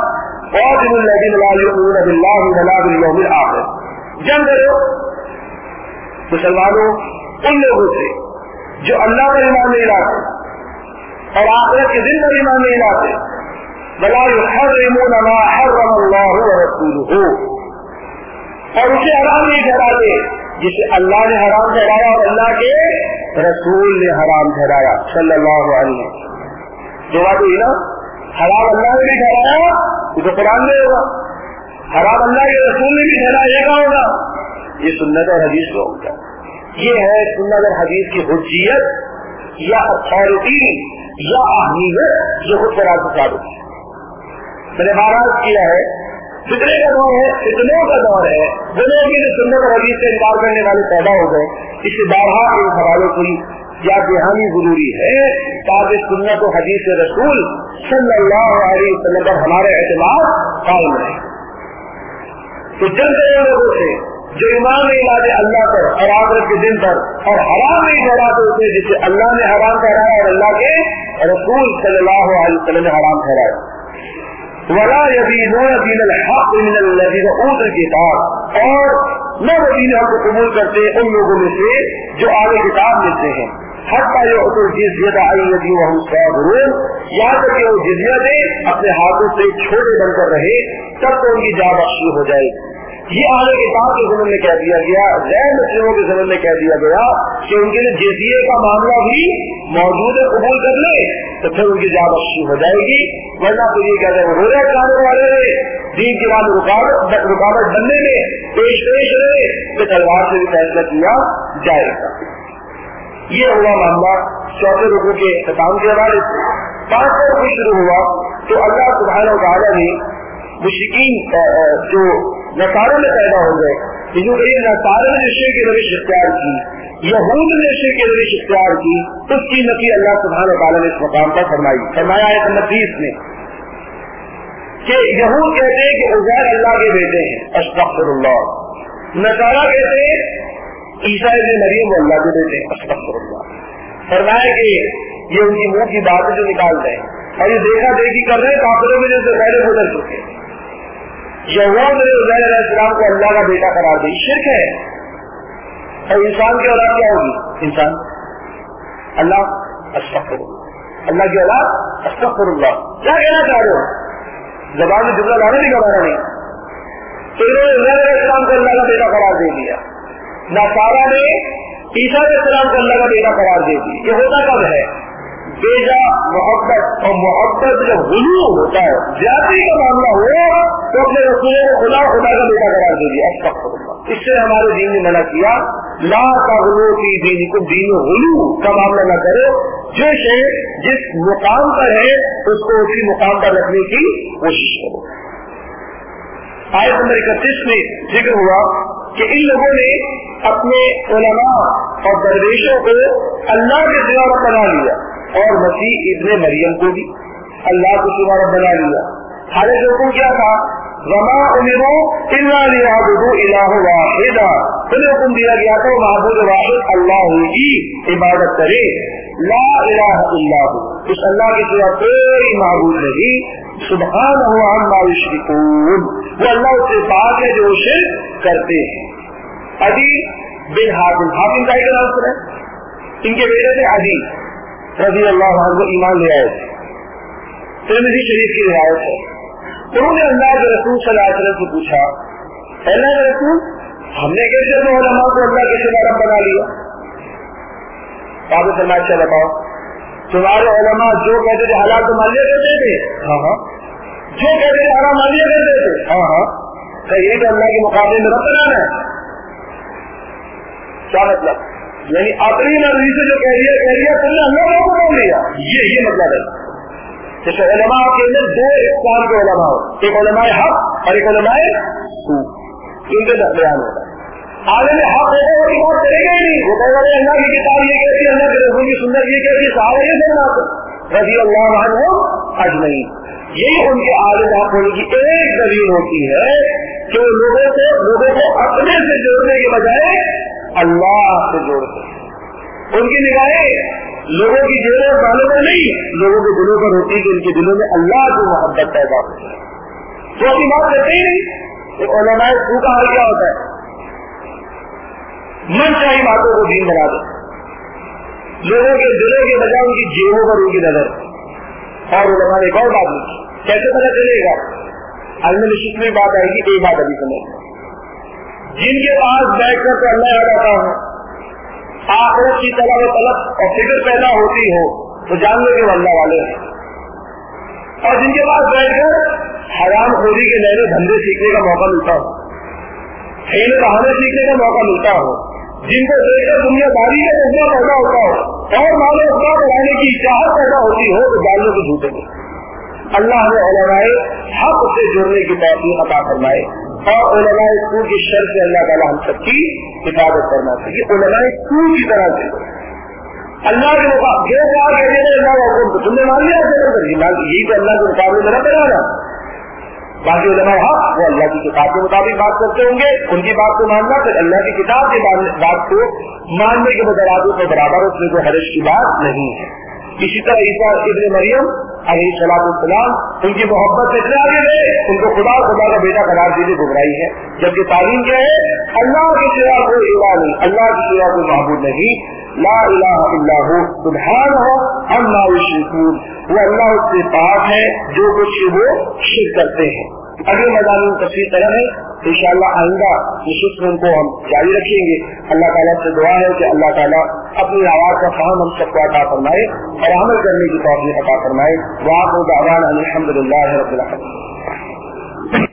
Speaker 1: जंग करो मुसलमानों उन लोगों से जो अल्लाह पर ईमान नहीं लाते और आखिरत के दिन पर ईमान नहीं लाते। वला युहर्रिमून मा हर्रमल्लाहु व रसूलुहु, और उसे हराम नहीं ठहराते जिसे अल्लाह ने हराम ठहराया और अल्लाह के रसूल ने हराम ठहराया सल्लल्लाहु अलैहि वसल्लम। जो बात हुई ना, हराम अल्लाह ने भी ठहराया तो कुरान में होगा, हराम अल्लाह के रसूल ने भी ठहराया होगा, ये सुन्नत और हदीस का होगा। ये है सुन्नत और हदीस की हुज्जियत या अथॉरिटी या अहमियत जो खुद बराबर साबित है। मैंने बारात किया है, फितने का दौर है, फितनों का दौर है, वो लोग भी सुन्नत और हदीस से इनकार करने वाले पैदा हो गए। इससे बारहा इन सवालों की याद दहानी जरूरी है ताकि सुन्नत और हदीस रसूल सल्लल्लाहु अलैहि वसल्लम पर हमारे एतमाद कायम रहे। तो जल्द लोगों से जो ईमान नहीं लाते अल्लाह पर और आखिरत के दिन पर और हराम नहीं ठहराते उसे जिसे अल्लाह ने हराम ठहराया और अल्लाह के रसूल सल्लल्लाहु अलैहि वसल्लम ने हराम ठहराया। वला यदीनून दीनल हक़ मिनल लज़ीना ऊतुल किताब, और न वो दीन हक़ को कबूल करते उन लोगों में से जो आगे किताब में से हैं। हत्ता युअतुल जिज़्यता अन यदीन वहुम साग़िरून, यहाँ तक कि वो जिज़्या दे अपने हाथों से छोटे बनकर रहे, तब तो उनकी जान बख्शी हो जाएगी। یہ اہل کتاب کے ضمن میں کہہ دیا گیا، غیر مسلموں کے ضمن میں کہہ دیا گیا کہ ان کے لیے جزیے کا معاملہ بھی موجود ہے، قبول کر لے تو پھر ان کی جان بخشی ہو جائے گی، ورنہ تو یہ کہتے ہیں روزہ کھانے والے رہے، دین کی راہ میں رکاوٹ بننے میں پیش رہے تو تلوار سے بھی فیصلہ کیا جائے گا۔ یہ ہوا معاملہ چوتھے رکوع کے اختتام کے حوالے سے۔ پانچواں رکوع شروع ہوا تو اللہ سبحانہ وتعالیٰ نے مشرکین جو نصارہ میں پیدا ہو گئے، نصارہ نے شرک کی روش اختیار کی، یہود نے شرک کی روش اختیار کی، اس کی نفی اللہ سبحانہ وتعالیٰ نے اس مقام پر فرمایا آیت نمبر 30 میں کہ یہود کہتے ہیں کہ عزیر اللہ کے بیٹے ہیں، استغفر اللہ، نصارہ کہتے ہیں عیسیٰ ابن مریم اللہ کے بیٹے ہیں، استغفر اللہ۔ فرمایا کہ یہ ان کی منہ کی باتیں جو نکال رہے ہیں اور یہ دیکھا دیکھی کر رہے ہیں کافروں میں جو پہلے گزر چکے ہیں۔ یہود نے عزیر علیہ السلام کو اللہ کا بیٹا قرار دی، شرک ہے، اور انسان کی اولاد کیا ہوگی؟ انسان اللہ استغفر اللہ، اللہ کی اولاد استغفر اللہ۔ کیا کہنا چاہ رہے ہو؟ زبان میں جملہ لانے نہیں گوانا نہیں، تو انہوں نے عزیر علیہ السلام کو اللہ کا بیٹا قرار دے دیا، نصارہ نے عیسیٰ علیہ السلام کو اللہ کا بیٹا قرار دے دی۔ یہ ہوتا کب ہے؟ بیجا محبت، اور محبت جب غلو ہوتا ہے، زیادتی کا معاملہ ہو تو اپنے رسول کو خدا کا بیٹا قرار دے دیا، استغفر اللہ۔ اس سے ہمارے دین نے منع کیا، لا تغلو فی دینکم، دین غلو کا معاملہ نہ کرو، جو شے جس مقام پر ہے اس کو اسی مقام پر رکھنے کی کوشش کرو۔ آیت نمبر 31 میں ذکر ہوا کہ ان لوگوں نے اپنے علماء اور درویشوں کو اللہ کے سوا رب بنا لیا، اور مسیح ابن مریم کو بھی اللہ کے سوا رب بنا لیا۔ حالانکہ حکم کیا تھا؟ وما امروا الا ليعبدوا الہ واحدا، انہیں حکم دیا گیا تھا معبود واحد اللہ کی عبادت کرے، لا الہ الا ہو، اس اللہ کے سوا کوئی معبود نہیں، سبحانہ عما یشرکون، وہ اللہ سے پاک ہے جو شرک کرتے ہیں۔ عدی بن حاتم، حاتم کا ایک نام سنا، ان کے بیٹے تھے عدی رضی اللہ عنہ، ایمان لے آئے تھے، ترمذی شریف کی روایت ہے۔ انہوں نے اللہ کے رسول صلی اللہ علیہ وسلم سے پوچھا، اللہ کے رسول ہم نے کیسے اپنے علماء کو اللہ کے سوا رب بنا لیا؟ آپ نے فرمایا اچھا بتاؤ، تمہارے علماء جو کہتے تھے حلال تو مان لیا کرتے تھے؟ ہاں ہاں۔ جو کہتے تھے حرام مان لیا کرتے تھے؟ ہاں ہاں۔ یہ تو اللہ کے مقابلے میں رب بنانا ہے؟ کیا مطلب؟ یعنی اپنی مرضی سے جو کہہ دیا تم نے اللہ کو مان لیا، یہ مطلب ہے۔ جیسے علماء کے اندر دو اقسام کے علماء ہو، ایک علماء حق اور ایک علماء سو، ان کے درمیان ہوتا ہے۔ عالم حق ہوگا وہ بات کرے گا ہی نہیں، وہ کہے گا اللہ کی کتاب یہ کہتی ہے، اللہ کے رسول کی سنت یہ کہتی ہے، صحابہ یہ سنت رضی اللہ عنہ اجمعین۔ یہی ان کے عالم حق ہونے کی ایک دلیل ہوتی ہے کہ لوگوں کو اپنے سے جوڑنے کے بجائے اللہ سے جوڑتے ہیں۔ ان کی نگاہیں لوگوں کی جیلوں اور بالوں میں نہیں، لوگوں کے دلوں پر ہوتی ہے کہ ان کے دلوں میں اللہ کی محبت پیدا ہوتی ہے، تو اپنی بات کرتے ہی نہیں۔ ایک علماء سو کا حال کیا ہوتا ہے؟ من چاہی باتوں کو دین بنا دے، لوگوں کے دلوں کے بجائے ان کی جیبوں پر ان کی نظر۔ اور علماء نے ایک اور بات لکھی، کیسے پتہ چلے گا؟ علم نشست میں بات آئے گی، ایک بات ابھی سمجھ، جن کے پاس بیٹھ کر تو اللہ یاد آتا ہو، آخرت کی طلب اور فکر پیدا ہوتی ہو تو جان لو کہ وہ اللہ والے ہیں، اور جن کے پاس بیٹھ کر حرام خوری کے نئے دھندے سیکھنے کا موقع ملتا ہو، کھیل بہانے سیکھنے کا موقع ملتا ہو، جن کو دیکھ کر دنیا داری کا جذبہ پیدا ہوتا ہو اور مالو اخلاق بڑھانے کی چاہت پیدا ہوتی ہو تو جان لو کہ جھوٹے ہیں۔ اللہ نے علماء حق سے جڑنے کی توفیق عطا فرمائے، اور علماء سو کی شر سے اللہ تعالیٰ ہم سب کی حفاظت کرنا چاہیے۔ علماء سو کی طرح سے اللہ کے مقابلے جو کہا کہ اللہ کا حکم تو تم نے مان لیا، یہی تو اللہ کے مقابلے میں نہ بنانا۔ باقی علماء حق وہ اللہ کی کتاب کے مطابق بات کرتے ہوں گے، ان کی بات کو ماننا پھر اللہ کی کتاب کی بات کو ماننے کے مدراتوں کے برابر، اس میں کوئی حرج کی بات نہیں ہے۔ اسی طرح عیسیٰ ابن مریم علیہ السلام ان کی محبت سے اتنے آگے گئے، ان کو خدا کا بیٹا قرار دینے گمراہی ہے، جبکہ تعلیم کیا ہے؟ اللہ کے سوا کوئی الہ نہیں، اللہ کے سوا کوئی معبود نہیں، لا الہ الا ہو سبحانہ عما یشرکون، وہ اللہ اس سے پاک ہے جو کچھ وہ شرک کرتے ہیں۔ اگلے مضامین تفصیل طرح ہے انشاءاللہ آئندہ نشستوں کو ہم جاری رکھیں گے. اللہ تعالیٰ سے دعا ہے کہ اللہ تعالیٰ اپنی آواز کا فہم ہم سب کو عطا فرمائے اور عمل کرنے کی توفیق عطا فرمائے. وآخر دعوانا الحمدللہ رب العالمین.